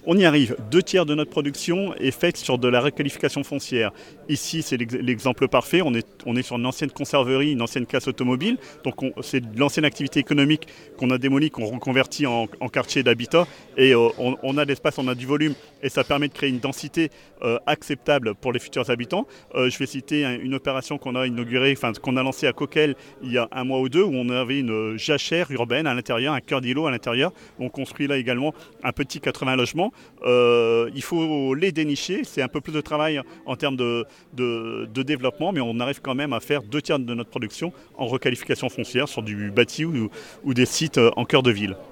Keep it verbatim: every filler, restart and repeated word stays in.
On y arrive. Deux tiers de notre production est faite sur de la requalification foncière. Ici, c'est l'exemple parfait. On est, on est sur une ancienne conserverie, une ancienne casse automobile. Donc, c'est de l'ancienne activité économique qu'on a démolie, qu'on reconvertit en, en quartier d'habitat. Et euh, on, on a de l'espace, on a du volume. Et ça permet de créer une densité euh, acceptable pour les futurs habitants. Euh, je vais citer une opération qu'on a inaugurée, enfin, qu'on a lancée à Coquelles il y a un mois ou deux, où on avait une jachère urbaine à l'intérieur, un cœur d'îlot à l'intérieur. On construit là également un petit quatre-vingts logements. Euh, il faut les dénicher. C'est un peu plus de travail en termes de, de, de développement, mais on arrive quand même à faire deux tiers de notre production en requalification foncière sur du bâti ou, ou des sites en cœur de ville.